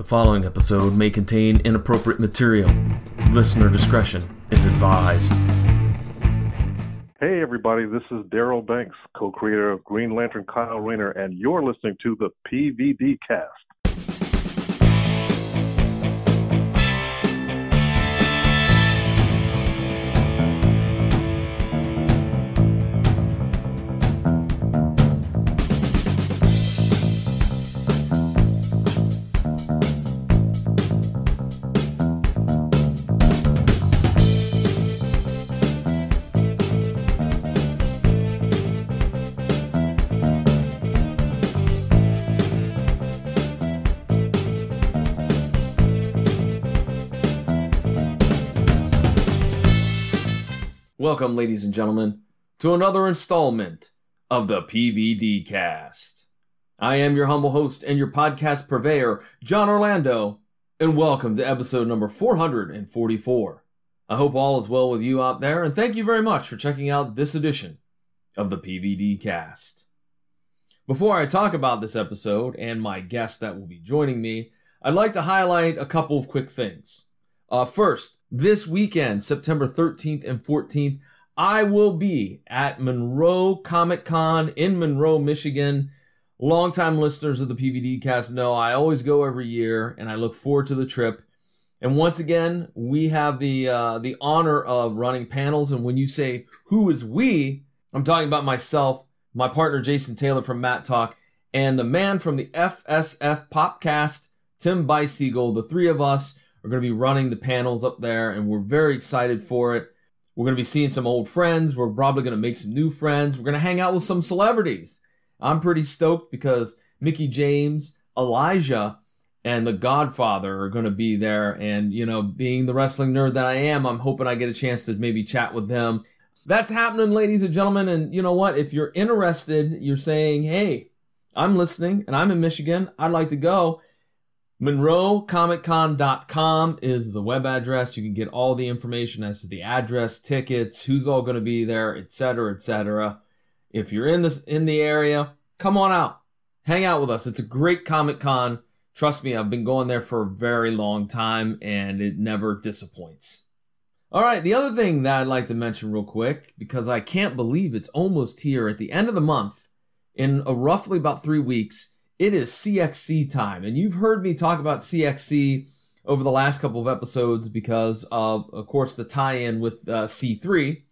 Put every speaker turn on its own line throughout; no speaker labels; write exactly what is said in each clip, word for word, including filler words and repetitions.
The following episode may contain inappropriate material. Listener discretion is advised.
Hey everybody, this is Daryl Banks, co-creator of Green Lantern Kyle Rayner, and you're listening to the P V D Cast.
Welcome, ladies and gentlemen, to another installment of the P V D Cast. I am your humble host and your podcast purveyor, John Orlando, and welcome to episode number four hundred forty-four. I hope all is well with you out there, and thank you very much for checking out this edition of the P V D Cast. Before I talk about this episode and my guest that will be joining me, I'd like to highlight a couple of quick things. Uh, first, this weekend, September thirteenth and fourteenth, I will be at Monroe Comic Con in Monroe, Michigan. Longtime listeners of the P V D Cast know I always go every year, and I look forward to the trip. And once again, we have the uh, the honor of running panels. And when you say, who is we, I'm talking about myself, my partner Jason Taylor from Matt Talk, and the man from the F S F Popcast, Tim Biesiegel. The three of us are going to be running the panels up there, and we're very excited for it. We're going to be seeing some old friends. We're probably going to make some new friends. We're going to hang out with some celebrities. I'm pretty stoked because Mickey James, Elijah, and The Godfather are going to be there. And, you know, being the wrestling nerd that I am, I'm hoping I get a chance to maybe chat with them. That's happening, ladies and gentlemen. And you know what? If you're interested, you're saying, hey, I'm listening and I'm in Michigan, I'd like to go. Monroe Comic Con dot com is the web address. You can get all the information as to the address, tickets, who's all going to be there, et cetera, et cetera. If you're in this in the area, come on out. Hang out with us. It's a great Comic Con. Trust me, I've been going there for a very long time, and it never disappoints. All right, the other thing that I'd like to mention real quick, because I can't believe it's almost here at the end of the month, in a roughly about three weeks, it is C X C time, and you've heard me talk about C X C over the last couple of episodes because of, of course, the tie-in with uh, C three.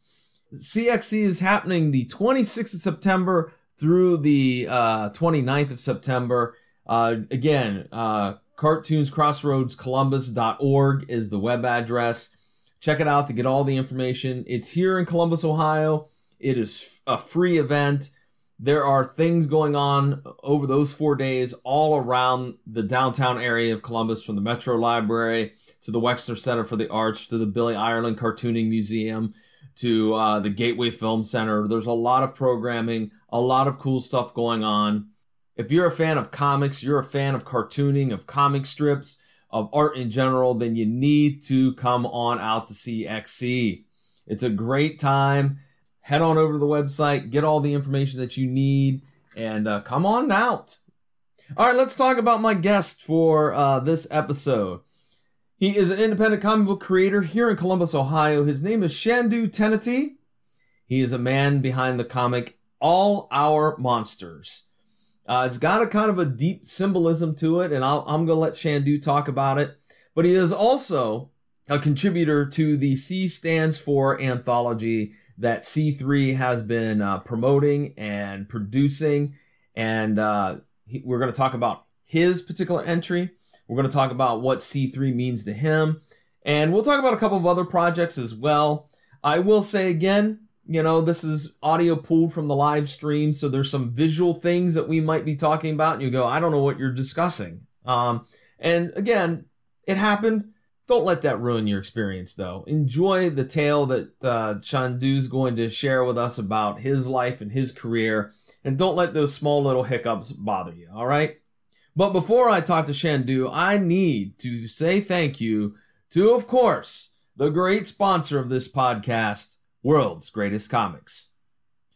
C X C is happening the twenty-sixth of September through the uh, twenty-ninth of September. Uh, again, uh, cartoons crossroads columbus dot org is the web address. Check it out to get all the information. It's here in Columbus, Ohio. It is a free event. There are things going on over those four days all around the downtown area of Columbus, from the Metro Library to the Wexner Center for the Arts to the Billy Ireland Cartooning Museum to uh, the Gateway Film Center. There's a lot of programming, a lot of cool stuff going on. If you're a fan of comics, you're a fan of cartooning, of comic strips, of art in general, then you need to come on out to C X C. It's a great time. Head on over to the website, get all the information that you need, and uh, come on out. All right, let's talk about my guest for uh, this episode. He is an independent comic book creator here in Columbus, Ohio. His name is Shandu Teneti. He is a man behind the comic All Our Monsters. Uh, it's got a kind of a deep symbolism to it, and I'll, I'm going to let Shandu talk about it. But he is also a contributor to the C Stands For anthology that C three has been uh, promoting and producing. And uh, he, we're going to talk about his particular entry. We're going to talk about what C three means to him. And we'll talk about a couple of other projects as well. I will say again, you know, this is audio pulled from the live stream, so there's some visual things that we might be talking about. And you go, I don't know what you're discussing. Um, and again, it happened. Don't let that ruin your experience, though. Enjoy the tale that uh, Shandu's going to share with us about his life and his career, and don't let those small little hiccups bother you, all right? But before I talk to Shandu, I need to say thank you to, of course, the great sponsor of this podcast, World's Greatest Comics.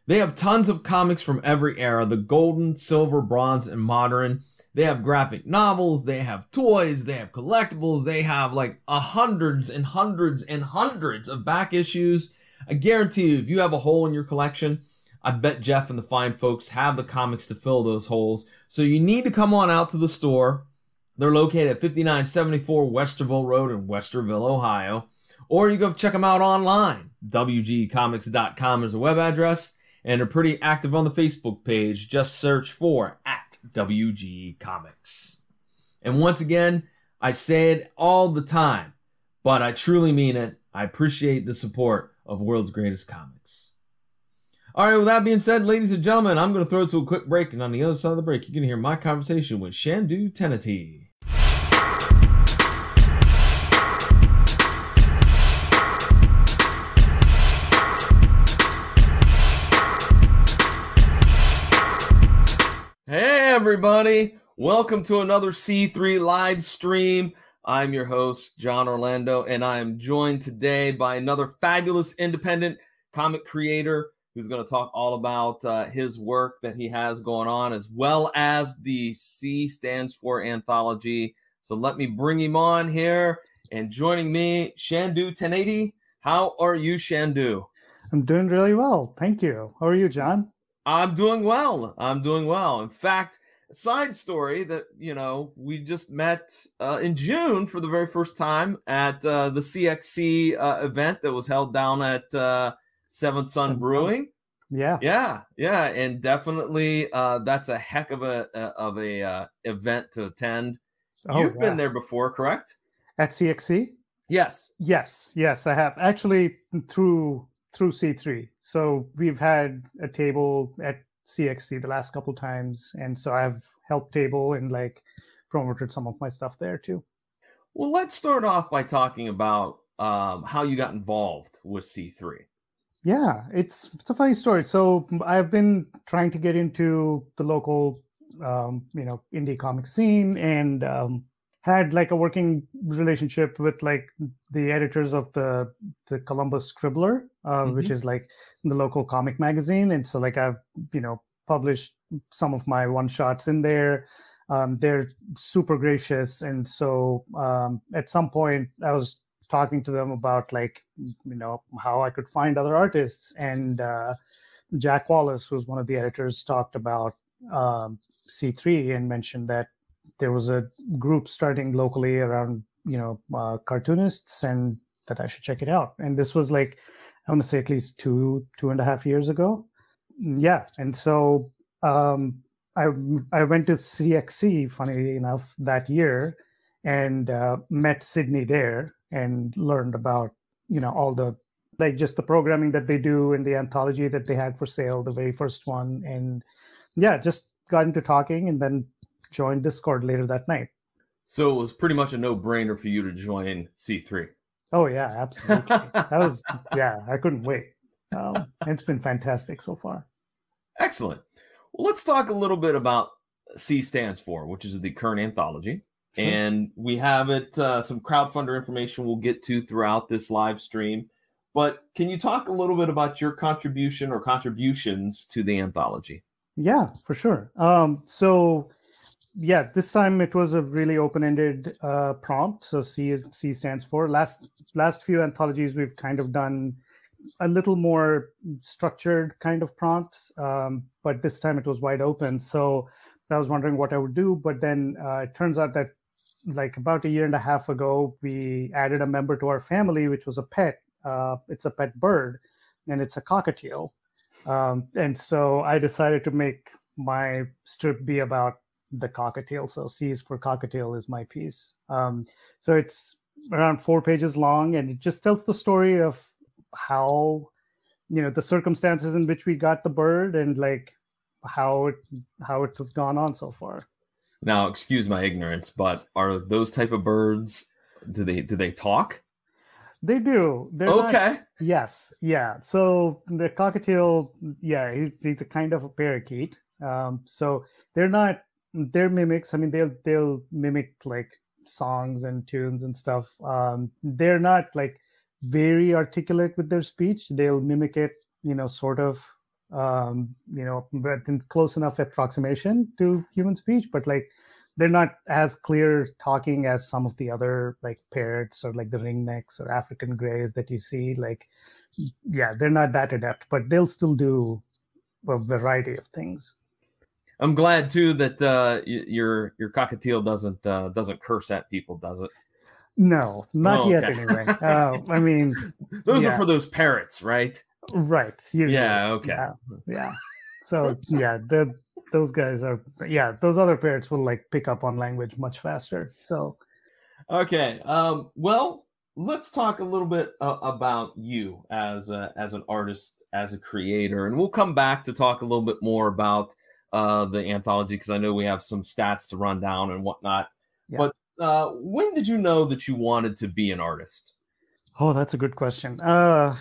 They have tons of comics from every era, the golden, silver, bronze, and modern. They have graphic novels, they have toys, they have collectibles, they have like a hundreds and hundreds and hundreds of back issues. I guarantee you, if you have a hole in your collection, I bet Jeff and the fine folks have the comics to fill those holes. So you need to come on out to the store. They're located at fifty-nine seventy-four Westerville Road in Westerville, Ohio. Or you go check them out online. W G comics dot com is the web address. And they're pretty active on the Facebook page. Just search for at W G Comics. And once again, I say it all the time, but I truly mean it. I appreciate the support of World's Greatest Comics. All right, with that being said, ladies and gentlemen, I'm going to throw it to a quick break. And on the other side of the break, you're going to hear my conversation with Shandu Teneti. Hey everybody, welcome to another C three live stream. I'm your host, John Orlando, and I am joined today by another fabulous independent comic creator who's going to talk all about uh, his work that he has going on, as well as the C stands for anthology. So let me bring him on here, and joining me, Shandu Teneti. How are you, Shandu?
I'm doing really well, thank you. How are you, John?
I'm doing well. I'm doing well. In fact, a side story that, you know, we just met uh, in June for the very first time at uh, the C X C uh, event that was held down at uh, Seventh Sun
Seventh
Brewing.
Sun. Yeah.
Yeah. Yeah. And definitely uh, that's a heck of a, of a uh, event to attend.
Oh,
You've
yeah.
been there before, correct?
At C X C?
Yes.
Yes. Yes, I have. Actually, through... through C three. So we've had a table at C X C the last couple times. And so I've helped table and like promoted some of my stuff there too.
Well, let's start off by talking about um, how you got involved with C three.
Yeah, it's it's a funny story. So I've been trying to get into the local, um, you know, indie comic scene, and um, had like a working relationship with like the editors of the the Columbus Scribbler, uh, mm-hmm. which is like the local comic magazine. And so like I've, you know, published some of my one shots in there. Um, they're super gracious. And so um, at some point I was talking to them about like, you know, how I could find other artists. And uh, Jack Wallace, who's one of the editors, talked about um, C three and mentioned that there was a group starting locally around, you know, uh, cartoonists, and that I should check it out. And this was like, I want to say at least two, two and a half years ago. Yeah. And so um, I I went to C X C, funnily enough, that year, and uh, met Sydney there and learned about, you know, all the, like just the programming that they do and the anthology that they had for sale, the very first one. And yeah, just got into talking and then joined Discord later that night.
So it was pretty much a no-brainer for you to join C three.
Oh yeah, absolutely. That was, yeah, I couldn't wait. Um, it's been fantastic so far.
Excellent. Well, let's talk a little bit about C stands for, which is the current anthology. Sure. And we have it, uh, some crowdfunder information we'll get to throughout this live stream. But can you talk a little bit about your contribution or contributions to the anthology?
Yeah, for sure. Um, so yeah, this time it was a really open-ended uh, prompt. So C is C stands for. Last last few anthologies we've kind of done a little more structured kind of prompts, um, but this time it was wide open. So I was wondering what I would do, but then uh, it turns out that like about a year and a half ago, we added a member to our family, which was a pet. Uh, it's a pet bird, and it's a cockatiel. Um, and so I decided to make my strip be about the cockatiel. So C is for cockatiel is my piece. Um, so it's around four pages long, and it just tells the story of how, you know, the circumstances in which we got the bird and like how it how it has gone on so far.
Now, excuse my ignorance, but are those type of birds, do they do they talk?
They do. They're
okay.
Not, yes. Yeah. So the cockatiel, yeah, he's, he's a kind of a parakeet. Um, so they're not, they're mimics. I mean, they'll, they'll mimic like songs and tunes and stuff. Um, they're not like very articulate with their speech. They'll mimic it, you know, sort of, um, you know, within close enough approximation to human speech, but like they're not as clear talking as some of the other like parrots or like the ringnecks or African greys that you see. Like, yeah, they're not that adept, but they'll still do a variety of things.
I'm glad too that uh, y- your your cockatiel doesn't uh, doesn't curse at people, does it?
No, not
Oh,
yet.
okay.
Anyway, uh, I mean,
those
yeah.
are for those parrots, right?
Right. Usually.
Yeah. Okay.
Yeah. yeah. So yeah, the those guys are yeah. Those other parrots will like pick up on language much faster. So.
Okay. Um, well, let's talk a little bit uh, about you as a, as an artist, as a creator, and we'll come back to talk a little bit more about uh, the anthology because I know we have some stats to run down and whatnot. Yeah. But uh, when did you know that you wanted to be an artist?
Oh, that's a good question. Uh,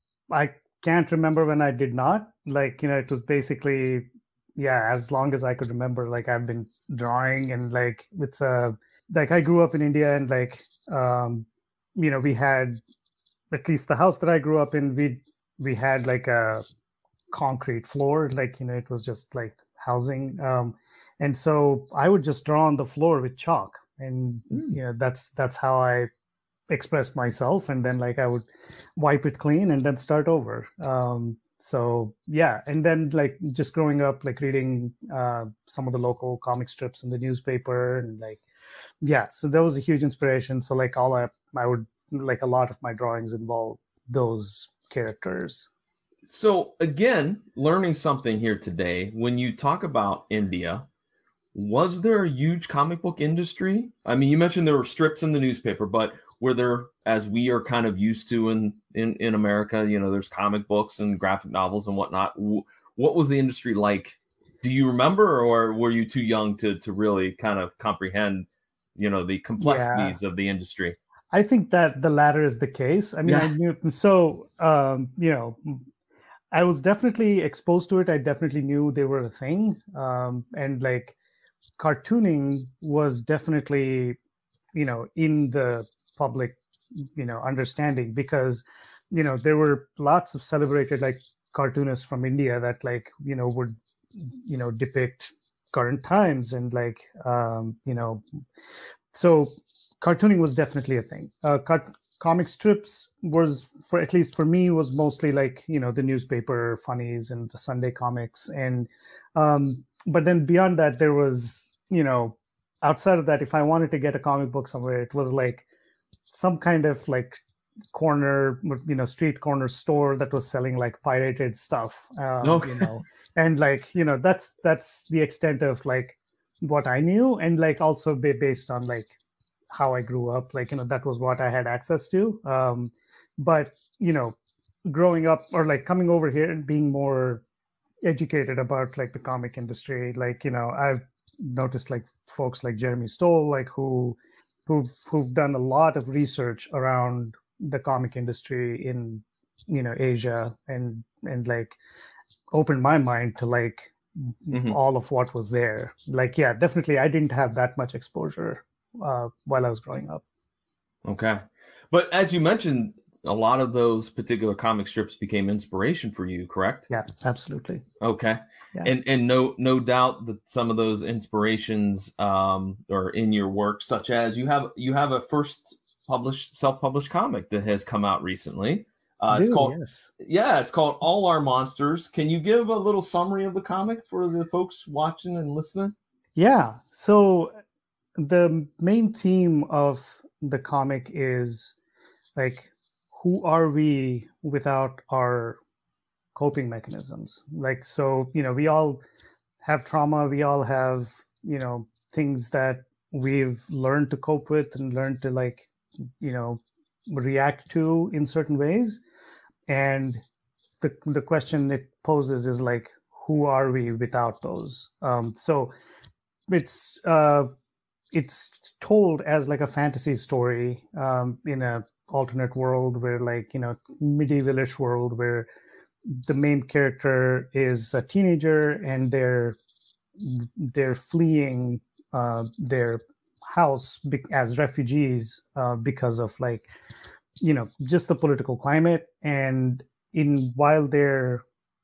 I can't remember when I did not. Like, you know, it was basically, yeah, as long as I could remember, like I've been drawing and like it's a, like I grew up in India and like, um, you know, we had, at least the house that I grew up in, we we had like a concrete floor, like, you know, it was just like housing. Um, and so I would just draw on the floor with chalk. And, mm. you know, that's that's how I expressed myself. And then like I would wipe it clean and then start over. Um, so, yeah. And then like just growing up, like reading uh, some of the local comic strips in the newspaper and like, yeah, so that was a huge inspiration. So like all I, I would like a lot of my drawings involve those characters.
So again, learning something here today. When you talk about India, was there a huge comic book industry? I mean, you mentioned there were strips in the newspaper, but were there, as we are kind of used to in, in, in America, you know, there's comic books and graphic novels and whatnot. What was the industry like? Do you remember, or were you too young to to really kind of comprehend, you know, the complexities yeah. of the industry?
I think that the latter is the case. I mean, yeah. I knew, so, um, you know, I was definitely exposed to it. I definitely knew they were a thing. Um, and like cartooning was definitely, you know, in the public, you know, understanding because, you know, there were lots of celebrated like cartoonists from India that like, you know, would, you know, depict current times and like, um, you know, so cartooning was definitely a thing. Uh, cut, comic strips was, for at least for me, was mostly like, you know, the newspaper funnies and the Sunday comics. And, um, but then beyond that, there was, you know, outside of that, if I wanted to get a comic book somewhere, it was like some kind of like corner, you know, street corner store that was selling like pirated stuff, um, okay. you know, and like, you know, that's, that's the extent of like what I knew. And like also be based on like how I grew up, like, you know, that was what I had access to. Um, but, you know, growing up or like coming over here and being more educated about like the comic industry, like, you know, I've noticed like folks like Jeremy Stoll, like who, who've, who've done a lot of research around the comic industry in, you know, Asia and, and like opened my mind to like mm-hmm. all of what was there. Like, yeah, definitely. I didn't have that much exposure uh, while I was growing up.
Okay. But as you mentioned, a lot of those particular comic strips became inspiration for you, correct?
Yeah, absolutely.
Okay.
Yeah.
And and no no doubt that some of those inspirations um, are in your work, such as you have you have a first published self-published comic that has come out recently. Uh,
Dude,
it's called
yes.
Yeah, it's called All Our Monsters. Can you give a little summary of the comic for the folks watching and listening?
Yeah. So the main theme of the comic is like, who are we without our coping mechanisms? Like, so, you know, we all have trauma. We all have, you know, things that we've learned to cope with and learned to like, you know, react to in certain ways. And the the question it poses is like, who are we without those? Um, so it's uh, it's told as like a fantasy story um, in a alternate world where like, you know, medievalish world where the main character is a teenager and they're they're fleeing uh, their house be- as refugees uh, because of like, you know, just the political climate. And in while they're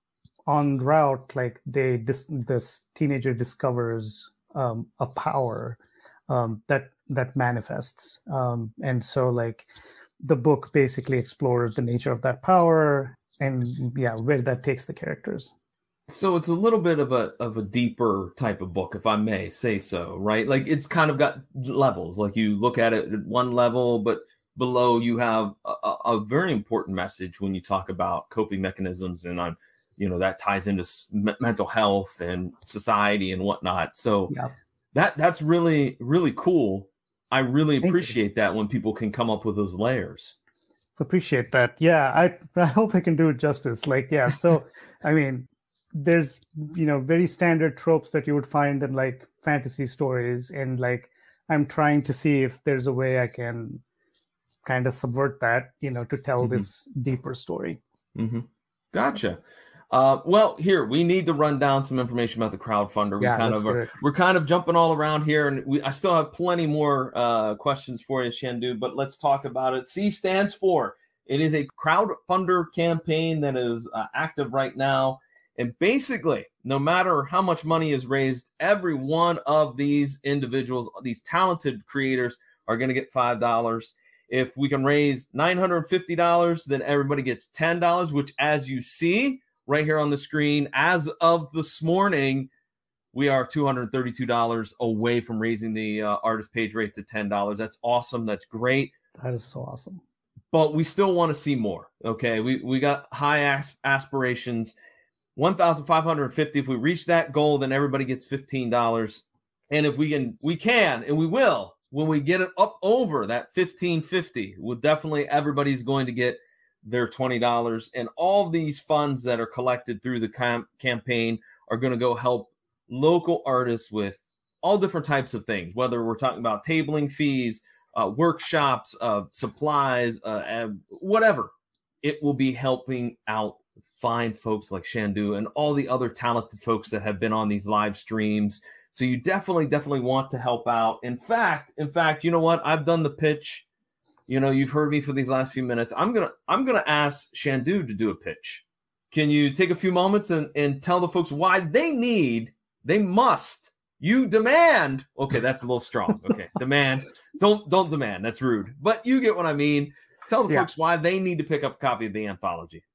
en route, like they this this teenager discovers um, a power um, that that manifests, um, and so like the book basically explores the nature of that power and yeah, where that takes the characters.
So it's a little bit of a of a deeper type of book, if I may say so, right? Like it's kind of got levels. Like you look at it at one level, but below you have a, a very important message when you talk about coping mechanisms, and on, you know, that ties into m- mental health and society and whatnot. So
Yeah.
that that's really really cool. I really
Thank you.
appreciate that when people can come up with those layers.
Appreciate that. Yeah, I I hope I can do it justice. Like, yeah, so I mean, there's, you know, very standard tropes that you would find in like fantasy stories, and like I'm trying to see if there's a way I can kind of subvert that, you know, to tell
Mm-hmm.
this deeper story.
Mm-hmm. Gotcha. Uh, well, here we need to run down some information about the crowdfunder. We
Yeah,
kind
let's
of
do
are,
it.
we're kind of jumping all around here, and we I still have plenty more uh, questions for you, Shandu. But let's talk about it. C stands for, it is a crowdfunder campaign that is uh, active right now, and basically, no matter how much money is raised, every one of these individuals, these talented creators, are going to get five dollars. If we can raise nine hundred fifty dollars, then everybody gets ten dollars, which, as you see right here on the screen, as of this morning, we are two hundred thirty-two dollars away from raising the uh, artist page rate to ten dollars. That's awesome. That's great.
That is so awesome.
But we still want to see more. Okay, we we got high as- aspirations. one thousand five hundred fifty. If we reach that goal, then everybody gets fifteen dollars. And if we can, we can, and we will, when we get it up over that fifteen fifty, we'll definitely, everybody's going to get their twenty dollars. And all these funds that are collected through the cam- campaign are going to go help local artists with all different types of things, whether we're talking about tabling fees, uh, workshops, uh, supplies, uh, uh, whatever. It will be helping out fine folks like Shandu and all the other talented folks that have been on these live streams. So you definitely, definitely want to help out. In fact, in fact, you know what? I've done the pitch. You know, you've heard me for these last few minutes. I'm gonna, I'm gonna ask Shandu to do a pitch. Can you take a few moments and, and tell the folks why they need, they must, you demand? Okay, that's a little strong. Okay, demand. Don't don't demand. That's rude. But you get what I mean. Tell the
Yeah.
folks why they need to pick up a copy of the anthology.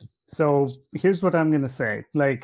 So here's what I'm going to say. Like,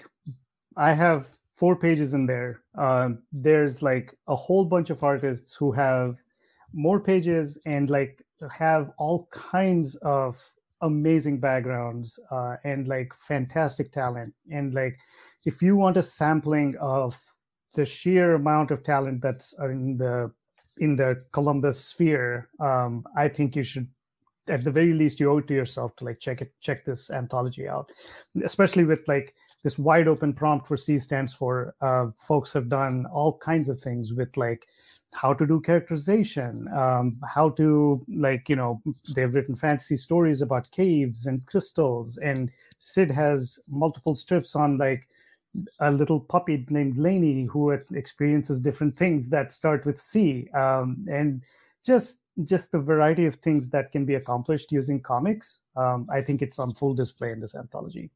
I have four pages in there. Um, there's like a whole bunch of artists who have more pages and like have all kinds of amazing backgrounds uh, and like fantastic talent. And like, if you want a sampling of the sheer amount of talent that's in the in the Columbus sphere, um, I think you should, at the very least, you owe it to yourself to like check it, check this anthology out, especially with like this wide open prompt for C stands for. Uh, folks have done all kinds of things with like how to do characterization, um, how to like, you know, they've written fantasy stories about caves and crystals, and Sid has multiple strips on like a little puppy named Lainey who experiences different things that start with C, um, and just just the variety of things that can be accomplished using comics. Um, I think it's on full display in this anthology.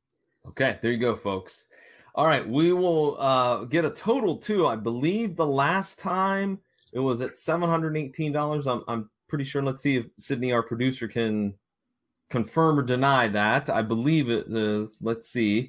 Okay, there you go, folks. All right, we will uh, get a total too. I believe the last time it was at seven hundred eighteen dollars. I'm I'm pretty sure. Let's see if Sydney, our producer, can confirm or deny that. I believe it is. Let's see.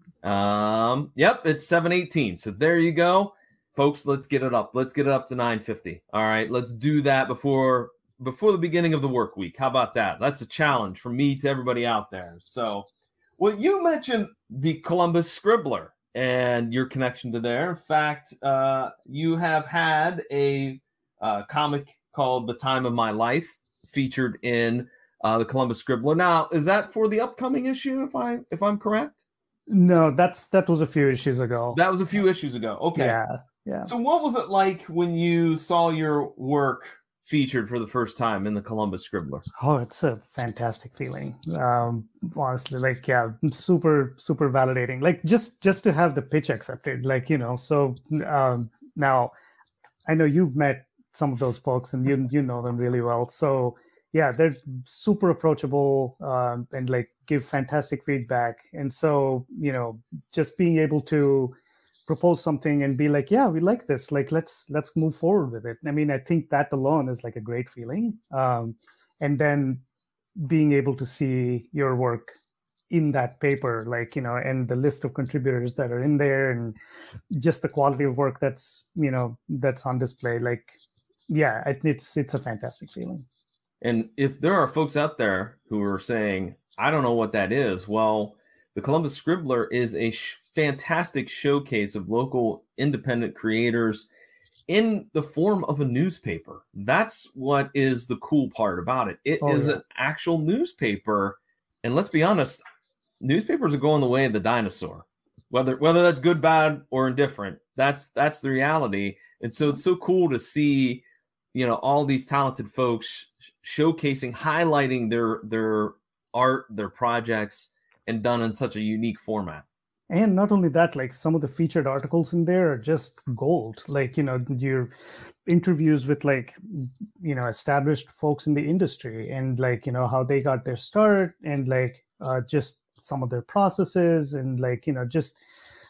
Um, yep, it's seven eighteen. So there you go, folks. Let's get it up. Let's get it up to nine fifty. All right, let's do that before before the beginning of the work week. How about that? That's a challenge from me to everybody out there. So. Well, you mentioned the Columbus Scribbler and your connection to there. In fact, uh, you have had a uh, comic called The Time of My Life featured in uh, the Columbus Scribbler. Now, is that for the upcoming issue, if, I, if I'm correct?
No, that's that was a few issues ago.
That was a few issues ago. Okay.
Yeah, yeah.
So what was it like when you saw your work featured for the first time in the Columbus Scribbler?
Oh, it's a fantastic feeling. Um, honestly, like, yeah, super, super validating. Like just, just to have the pitch accepted, like, you know, so um, now I know you've met some of those folks and you, you know them really well. So yeah, they're super approachable um, and like give fantastic feedback. And so, you know, just being able to propose something and be like, yeah, we like this, like let's let's move forward with it. I mean, I think that alone is like a great feeling. Um, and then being able to see your work in that paper, like, you know, and the list of contributors that are in there and just the quality of work that's, you know, that's on display, like, yeah, it, it's it's a fantastic feeling.
And if there are folks out there who are saying, I don't know what that is, well, the Columbus Scribbler is a sh- fantastic showcase of local independent creators in the form of a newspaper. That's what is the cool part about it. It oh, is yeah. an actual newspaper. And let's be honest, newspapers are going the way of the dinosaur. Whether whether that's good, bad, or indifferent, that's that's the reality. And so it's so cool to see, you know, all these talented folks showcasing, highlighting their their art, their projects, and done in such a unique format.
And not only that, like some of the featured articles in there are just gold. Like, you know, your interviews with like, you know, established folks in the industry and like, you know, how they got their start and like uh, just some of their processes and like, you know, just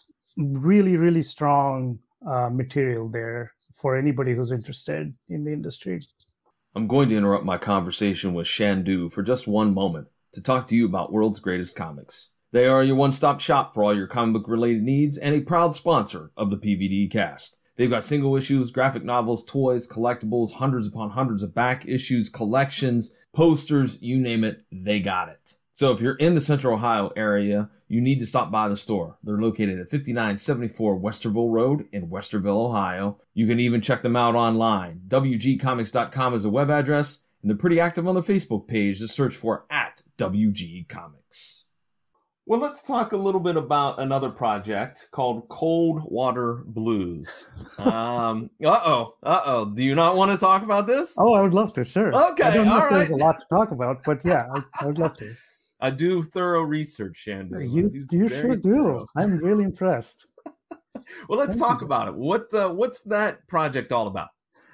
really, really strong uh, material there for anybody who's interested in the industry.
I'm going to interrupt my conversation with Shandu for just one moment to talk to you about World's Greatest Comics. They are your one-stop shop for all your comic book-related needs and a proud sponsor of the P V D cast. They've got single issues, graphic novels, toys, collectibles, hundreds upon hundreds of back issues, collections, posters, you name it, they got it. So if you're in the Central Ohio area, you need to stop by the store. They're located at fifty-nine seventy-four Westerville Road in Westerville, Ohio. You can even check them out online. W G comics dot com is a web address, and they're pretty active on the Facebook page to search for at W G Comics. Well, let's talk a little bit about another project called Cold Water Blues. Um, uh-oh, uh-oh. Do you not want to talk about this?
Oh, I would love to, sure.
Okay,
I don't know
all
if
right.
There's a lot to talk about, but yeah, I, I would love to.
I do thorough research, Shandu.
You, you sure do. Thorough. I'm really impressed.
Well, let's
Thank
talk
you.
about it. What uh, What's that project all about?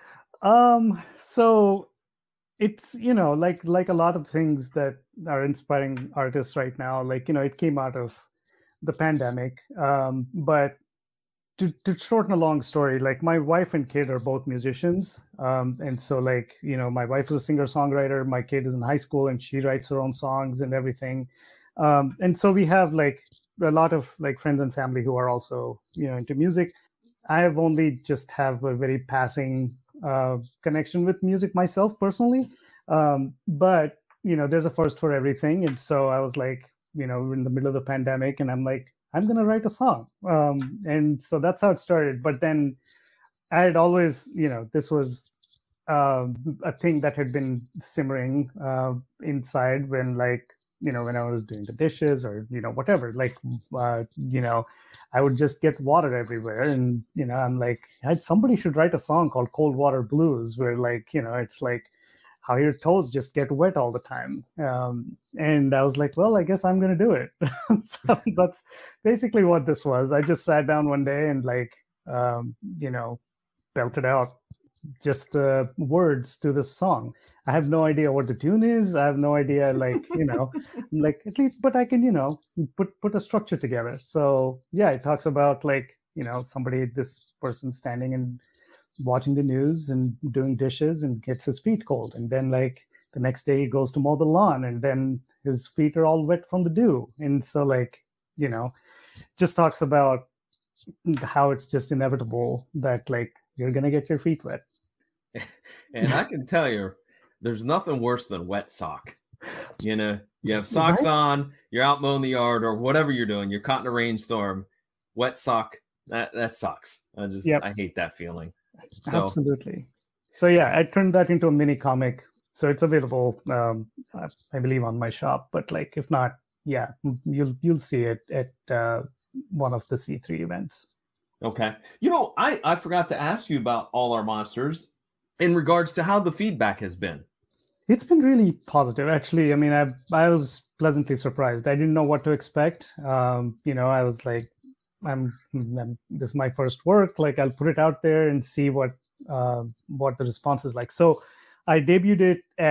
Um, so it's, you know, like like a lot of things that are inspiring artists right now, like, you know, it came out of the pandemic. Um, but to, to shorten a long story, like my wife and kid are both musicians. Um, and so like, you know, my wife is a singer-songwriter, my kid is in high school and she writes her own songs and everything. Um, and so we have like a lot of like friends and family who are also, you know, into music. I have only just have a very passing uh, connection with music myself personally. Um, but, you know, there's a first for everything. And so I was like, you know, we're in the middle of the pandemic and I'm like, I'm going to write a song. Um, and so that's how it started. But then I had always, you know, this was uh, a thing that had been simmering uh, inside when like, you know, when I was doing the dishes or, you know, whatever, like, uh, you know, I would just get water everywhere. And, you know, I'm like, somebody should write a song called Cold Water Blues where like, you know, it's like how your toes just get wet all the time. Um, and I was like, well, I guess I'm going to do it. So that's basically what this was. I just sat down one day and like, um, you know, belted out just the words to this song. I have no idea what the tune is. I have no idea, like, you know, like at least, but I can, you know, put, put a structure together. So yeah, it talks about like, you know, somebody, this person standing and watching the news and doing dishes and gets his feet cold. And then like the next day he goes to mow the lawn and then his feet are all wet from the dew. And so like, you know, just talks about how it's just inevitable that like you're going to get your feet wet.
And I can tell you, there's nothing worse than wet sock. You know, you have socks right? on, you're out mowing the yard or whatever you're doing, you're caught in a rainstorm, wet sock, that, that sucks. I just, yep. I hate that feeling. So.
Absolutely. So yeah, I turned that into a mini comic. So it's available, um, I believe, on my shop. But like, if not, yeah, you'll you'll see it at uh, one of the C three events.
Okay. You know, I, I forgot to ask you about All Our Monsters in regards to how the feedback has been.
It's been really positive, actually. I mean, I I was pleasantly surprised. I didn't know what to expect. Um, you know, I was like, I'm, I'm this is my first work. Like, I'll put it out there and see what uh, what the response is like. So, I debuted it at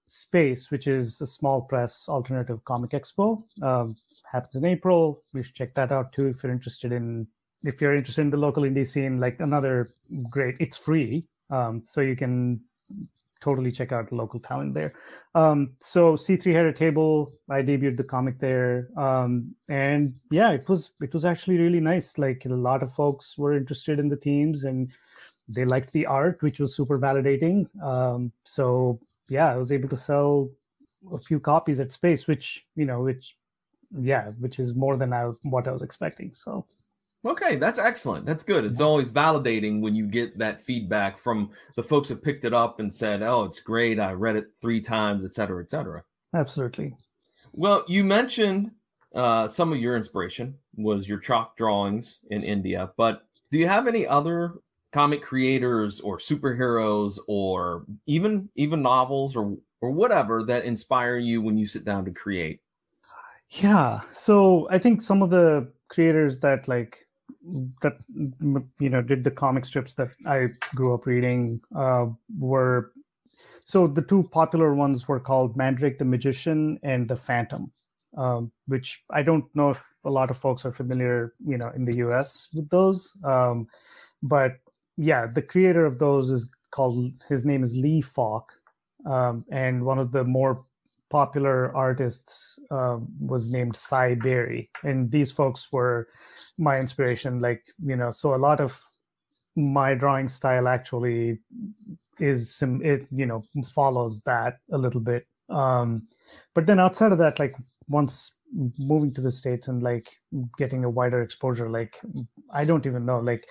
Space, which is a small press alternative comic expo. Um, happens in April. You should check that out too if you're interested in if you're interested in the local indie scene. Like another great, it's free, um, so you can totally check out local talent there. Um, so C three had a table. I debuted the comic there, um, and yeah, it was it was actually really nice. Like a lot of folks were interested in the themes and they liked the art, which was super validating. Um, so yeah, I was able to sell a few copies at Space, which you know, which yeah, which is more than I, what I was expecting. So.
Okay, that's excellent. That's good. It's always validating when you get that feedback from the folks that picked it up and said, oh, it's great. I read it three times, et cetera, et cetera.
Absolutely.
Well, you mentioned uh, some of your inspiration was your chalk drawings in India, but do you have any other comic creators or superheroes or even even novels or or whatever that inspire you when you sit down to create?
Yeah. So I think some of the creators that like that you know did the comic strips that I grew up reading uh, were so the two popular ones were called Mandrake the Magician and the Phantom, um, which I don't know if a lot of folks are familiar, you know, in the U S with those. Um, but yeah, the creator of those is called, his name is Lee Falk, um, and one of the more popular artists uh, was named Cy Berry, and these folks were my inspiration. Like, you know, so a lot of my drawing style actually is some, it, you know, follows that a little bit. Um, but then outside of that, like once moving to the States and like getting a wider exposure, like I don't even know, like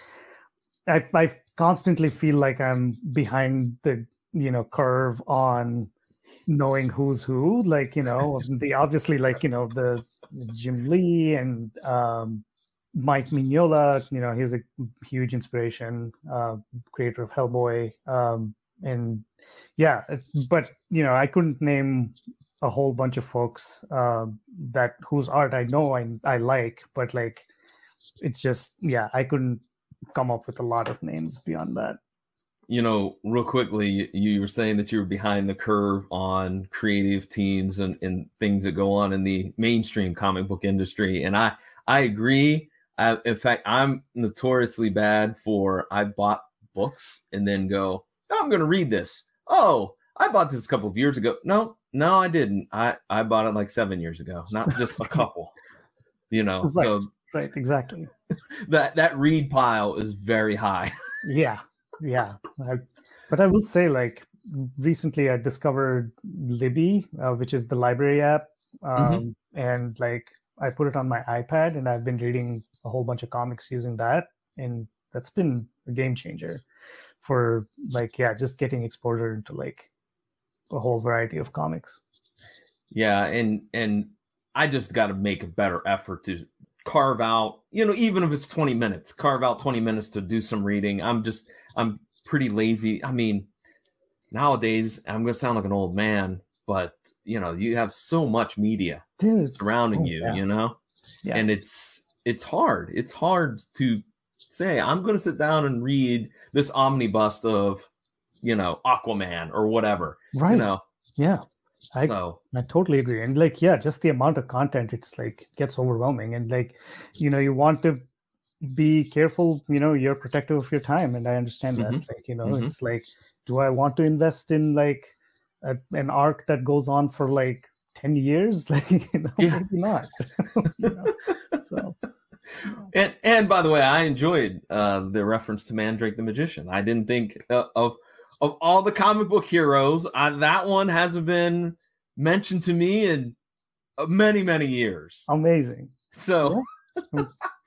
I, I constantly feel like I'm behind the, you know, curve on knowing who's who, like, you know, the obviously like, you know, the Jim Lee and um, Mike Mignola, you know, he's a huge inspiration, uh, creator of Hellboy. Um, and yeah, but, you know, I couldn't name a whole bunch of folks uh, that whose art I know I, I like, but like, it's just, yeah, I couldn't come up with a lot of names beyond that.
You know, real quickly, you, you were saying that you were behind the curve on creative teams and, and things that go on in the mainstream comic book industry. And I, I agree. I, in fact, I'm notoriously bad for, I bought books and then go, oh, I'm going to read this. Oh, I bought this a couple of years ago. No, no, I didn't. I, I bought it like seven years ago, not just a couple, you know,
Right,
so
right, exactly.
that, that read pile is very high.
Yeah, yeah. I, but I will say, like, recently I discovered Libby, uh, which is the library app. Um, mm-hmm. And like, I put it on my iPad and I've been reading a whole bunch of comics using that. And that's been a game changer for like, yeah, just getting exposure into like a whole variety of comics.
Yeah. And, and I just got to make a better effort to carve out, you know, even if it's twenty minutes, carve out twenty minutes to do some reading. I'm just, I'm pretty lazy. I mean, nowadays I'm going to sound like an old man, but you know, you have so much media Dude. surrounding oh, you, yeah. you know, yeah. and it's, it's hard. It's hard to say, I'm going to sit down and read this omnibus of, you know, Aquaman or whatever,
right.
you know?
Yeah. I,
so
I totally agree. And like, yeah, just the amount of content, it's like gets overwhelming. And like, you know, you want to be careful, you know, you're protective of your time. And I understand that. Mm-hmm. Like, you know, mm-hmm. it's like, do I want to invest in like a, an arc that goes on for like ten years? Like, you know, yeah. maybe not. you know? So.
And and by the way, I enjoyed uh, the reference to Mandrake the Magician. I didn't think uh, of of all the comic book heroes, I, that one hasn't been mentioned to me in many, many years.
Amazing.
So, yeah.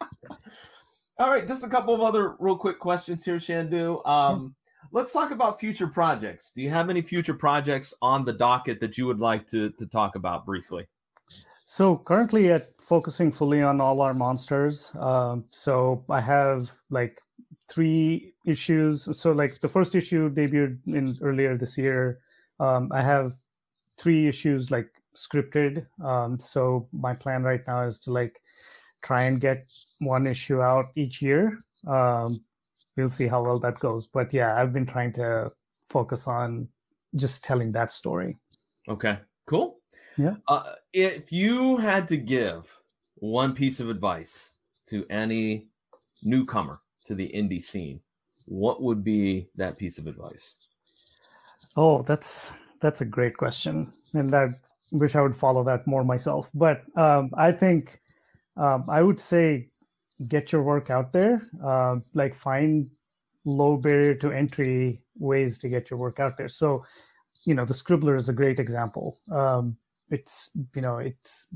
All right, just a couple of other real quick questions here, Shandhu. Um, yeah. Let's talk about future projects. Do you have any future projects on the docket that you would like to, to talk about briefly?
So currently at focusing fully on All Our Monsters. Um, so I have like three issues. So like the first issue debuted in earlier this year. Um, I have three issues like scripted. Um, so my plan right now is to like try and get one issue out each year. Um, we'll see how well that goes. But yeah, I've been trying to focus on just telling that story.
Okay, cool.
Yeah.
Uh, if you had to give one piece of advice to any newcomer to the indie scene, what would be that piece of advice?
Oh, that's that's a great question, and I wish I would follow that more myself. But um, I think um, I would say get your work out there. Uh, like find low barrier to entry ways to get your work out there. So, you know, the Scribbler is a great example. Um, it's you know it's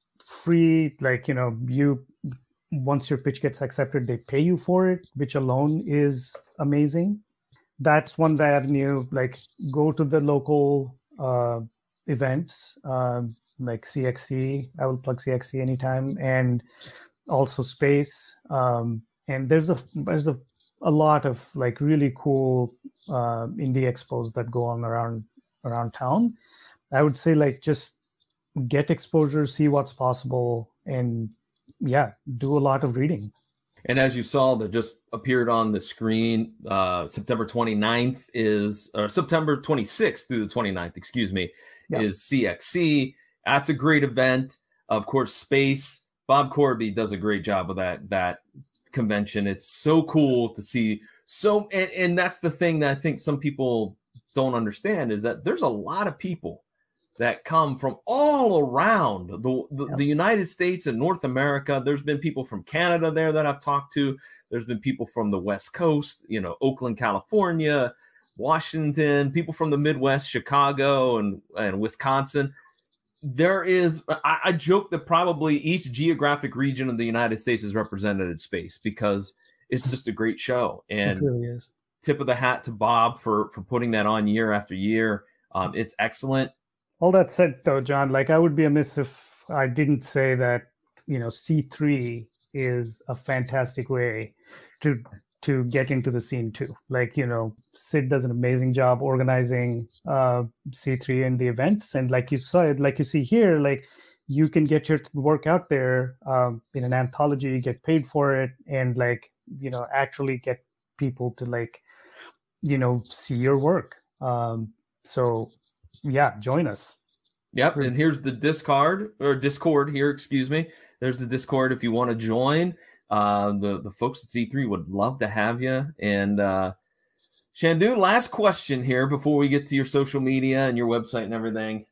free. Like you know you once your pitch gets accepted, they pay you for it, which alone is amazing. That's one avenue. Like go to the local uh, events, um, like C X C. I will plug C X C anytime, and also Space. Um, and there's a there's a, a lot of like really cool uh, indie expos that go on around around town. I would say like just get exposure, see what's possible, and yeah, do a lot of reading.
And as you saw, that just appeared on the screen, uh, September twenty-ninth is, or September twenty-sixth through the twenty-ninth, excuse me, yeah. is C X C. That's a great event. Of course, Space. Bob Corby does a great job of that, that convention. It's so cool to see. So, and, and that's the thing that I think some people don't understand is that there's a lot of people that come from all around the, the, yep. the United States and North America. There's been people from Canada there that I've talked to. There's been people from the West Coast, you know, Oakland, California, Washington, people from the Midwest, Chicago and, and Wisconsin. There is, I, I joke that probably each geographic region of the United States is represented in Space because it's just a great show. And
it really is.
Tip of the hat to Bob for, for putting that on year after year. Um, it's excellent.
All that said, though, John, like I would be amiss if I didn't say that, you know, C three is a fantastic way to to get into the scene too. Like, you know, Sid does an amazing job organizing uh, C three and the events. And like you said, like you see here, like you can get your work out there um, in an anthology, get paid for it, and like, you know, actually get people to like, you know, see your work. Um, so yeah, join us.
Yep, and here's the Discord or Discord here. Excuse me. There's the Discord if you want to join. Uh, the the folks at C three would love to have you. And uh, Shandu, last question here before we get to your social media and your website and everything.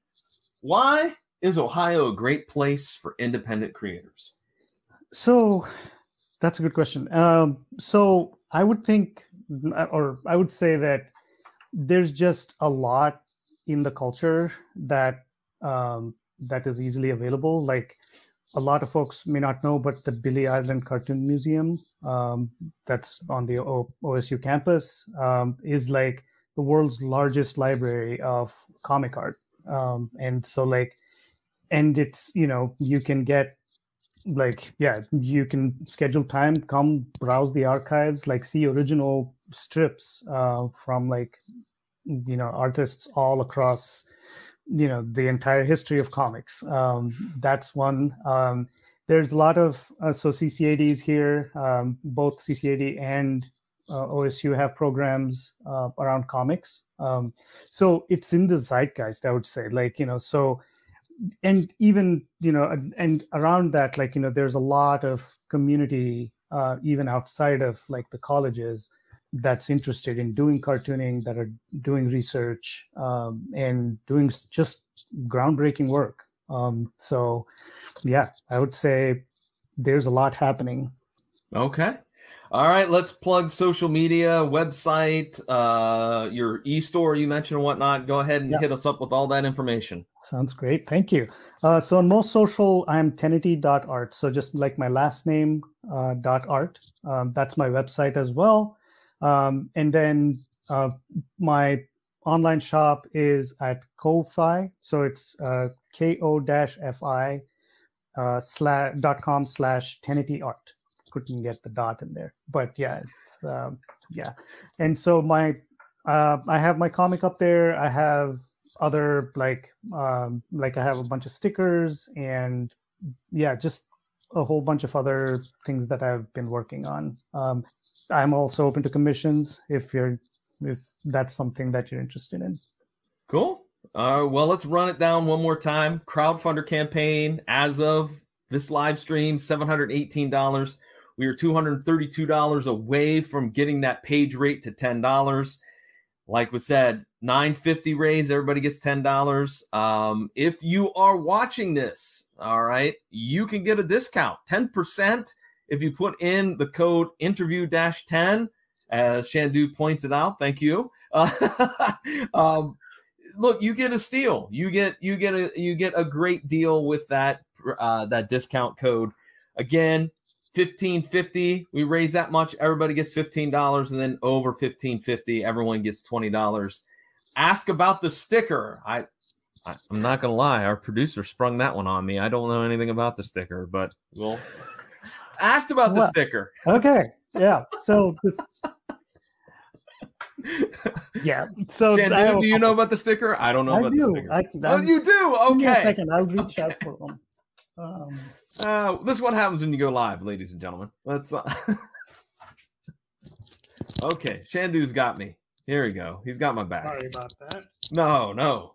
Why is Ohio a great place for independent creators?
So that's a good question. Um, so I would think, or I would say that there's just a lot in the culture that um, that is easily available. Like a lot of folks may not know, but the Billy Island Cartoon Museum um, that's on the o- OSU campus um, is like the world's largest library of comic art. Um, and so like, and it's, you know, you can get like, yeah, you can schedule time, come browse the archives, like see original strips uh, from like, you know, artists all across, you know, the entire history of comics. Um, that's one. Um, there's a lot of, uh, so C C A Ds here, um, both C C A D and uh, O S U have programs uh, around comics. Um, so it's in the zeitgeist, I would say, like, you know, so, and even, you know, and, and around that, like, you know, there's a lot of community, uh, even outside of like the colleges, that's interested in doing cartooning, that are doing research um, and doing just groundbreaking work. Um, so, yeah, I would say there's a lot happening.
Okay. All right. Let's plug social media, website, uh, your e-store you mentioned and whatnot. Go ahead and yeah. hit us up with all that information.
Sounds great. Thank you. Uh, so on most social, I'm tenety dot art. So just like my last name, uh, dot art. Um, that's my website as well. Um, and then uh, my online shop is at Ko-Fi. So it's uh, ko-fi uh, slash dot com slash tenety art. Couldn't get the dot in there, but yeah, it's, um, yeah. And so my, uh, I have my comic up there. I have other like, um, like I have a bunch of stickers and yeah, just a whole bunch of other things that I've been working on. Um, I'm also open to commissions if you're, if that's something that you're interested in.
Cool. Uh, well, let's run it down one more time. Crowdfunder campaign as of this live stream, seven hundred eighteen dollars. We are two hundred thirty-two dollars away from getting that page rate to ten dollars. Like we said, nine fifty raise, everybody gets ten dollars. Um, if you are watching this, all right, you can get a discount, ten percent if you put in the code interview dash ten, as Shandu points it out. Thank you. Uh, um, look, you get a steal. You get you get a you get a great deal with that uh, that discount code. Again, fifteen fifty. We raise that much, everybody gets fifteen dollars, and then over fifteen fifty, everyone gets twenty dollars. Ask about the sticker. I, I I'm not gonna lie, our producer sprung that one on me. I don't know anything about the sticker, but we'll asked about the
well,
sticker.
Okay, yeah. So. This... Yeah. So
Shandu, do you know about the sticker? I don't know
I
about
do.
the sticker.
I,
oh, you do? Okay.
Give me a second. I'll reach
okay.
out for them. Um,
uh, this is what happens when you go live, ladies and gentlemen. Let's. Uh... okay, Shandu's got me. Here we go. He's got my back.
Sorry about that.
No, no.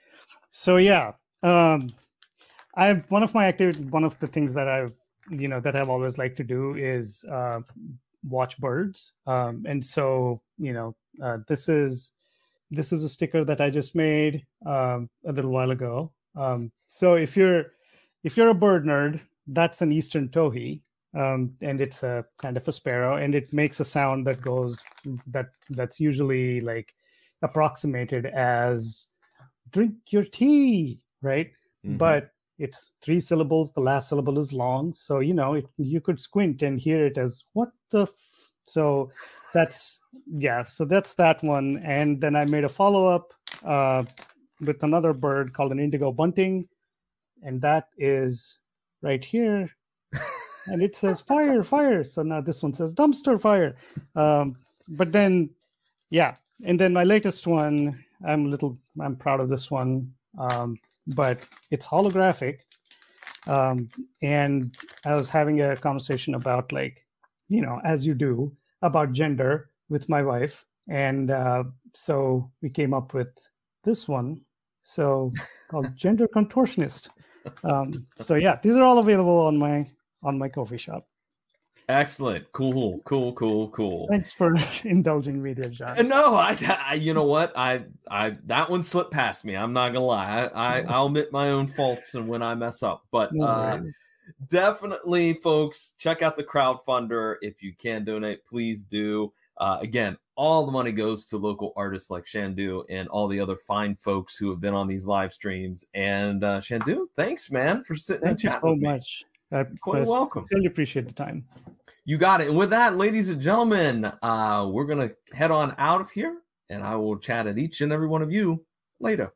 So yeah, um, I one of my activity, one of the things that I've you know that I've always liked to do is uh, watch birds, um, and so you know. Uh, this is this is a sticker that I just made um, a little while ago. Um, so if you're if you're a bird nerd, that's an eastern towhee, um, and it's a kind of a sparrow, and it makes a sound that goes that that's usually like approximated as "drink your tea," right? Mm-hmm. But it's three syllables. The last syllable is long, so you know it, you could squint and hear it as "what the." F-? So that's yeah. So that's that one, and then I made a follow up uh, with another bird called an indigo bunting, and that is right here, and it says "fire, fire." So now this one says "dumpster fire," um, but then yeah, and then my latest one, I'm a little I'm proud of this one, um, but it's holographic, um, and I was having a conversation about like. you know, as you do, about gender with my wife. And uh, so we came up with this one, so called Gender Contortionist. Um, so yeah, these are all available on my on my Ko-fi shop.
Excellent. Cool, cool, cool, cool.
Thanks for indulging me there, John.
No, I, I you know what? I, I, that one slipped past me. I'm not gonna lie. I, I I'll admit my own faults and when I mess up, but
No
uh, definitely, folks, check out the crowdfunder. If you can donate, please do. Uh, again, all the money goes to local artists like Shandu and all the other fine folks who have been on these live streams. And uh, Shandu, thanks, man, for sitting
Thank
and chatting
you so
with me.
much. I
Quite welcome.
Really appreciate the time.
You got it. And with that, ladies and gentlemen, uh, we're going to head on out of here, and I will chat at each and every one of you later.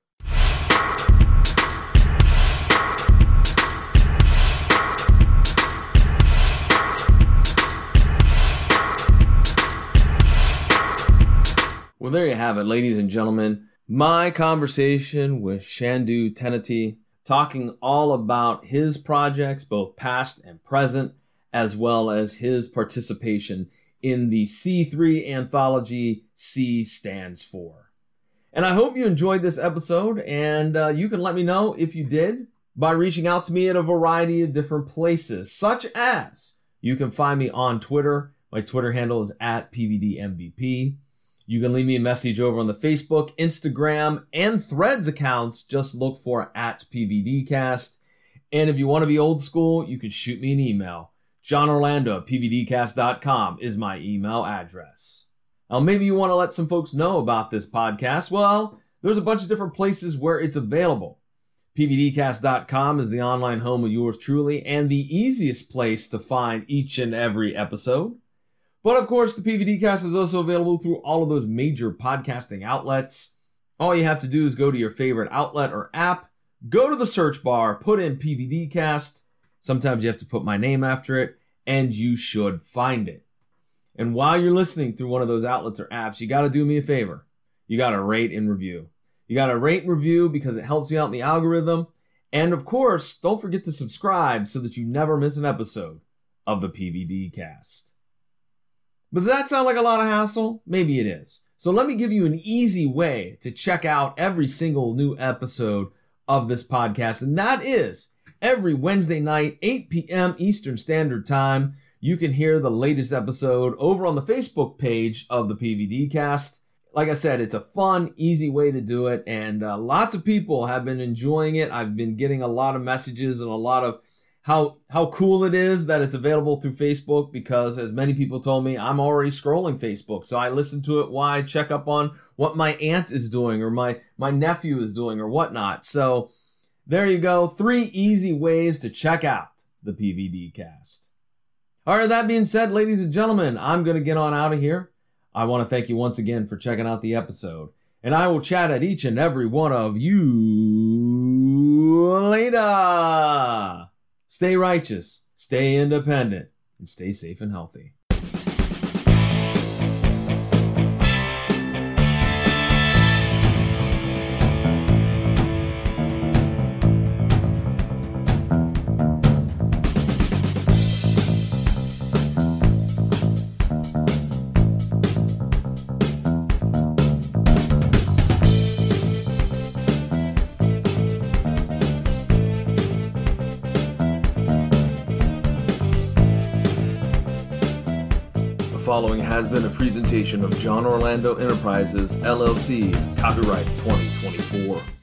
Well, there you have it, ladies and gentlemen. My conversation with Shandu Teneti, talking all about his projects, both past and present, as well as his participation in the C three anthology C Stands For. And I hope you enjoyed this episode, and uh, you can let me know if you did by reaching out to me at a variety of different places, such as you can find me on Twitter. My Twitter handle is at P V D M V P. You can leave me a message over on the Facebook, Instagram, and Threads accounts. Just look for at P V D cast. And if you want to be old school, you can shoot me an email. John Orlando at P V D cast dot com is my email address. Now, maybe you want to let some folks know about this podcast. Well, there's a bunch of different places where it's available. P V D cast dot com is the online home of yours truly and the easiest place to find each and every episode. But of course, the P V D cast is also available through all of those major podcasting outlets. All you have to do is go to your favorite outlet or app, go to the search bar, put in P V D cast. Sometimes you have to put my name after it, and you should find it. And while you're listening through one of those outlets or apps, you got to do me a favor. You got to rate and review. You got to rate and review because it helps you out in the algorithm. And of course, don't forget to subscribe so that you never miss an episode of the P V D cast. But does that sound like a lot of hassle? Maybe it is. So let me give you an easy way to check out every single new episode of this podcast, and that is every Wednesday night, eight p.m. Eastern Standard Time. You can hear the latest episode over on the Facebook page of the P V D Cast. Like I said, it's a fun, easy way to do it, and uh, lots of people have been enjoying it. I've been getting a lot of messages and a lot of how how cool it is that it's available through Facebook, because as many people told me, I'm already scrolling Facebook. So I listen to it while I check up on what my aunt is doing or my, my nephew is doing or whatnot. So there you go. Three easy ways to check out the P V D Cast. All right, that being said, ladies and gentlemen, I'm going to get on out of here. I want to thank you once again for checking out the episode, and I will chat at each and every one of you later. Stay righteous, stay independent, and stay safe and healthy. The following has been a presentation of John Orlando Enterprises, L L C, copyright twenty twenty-four.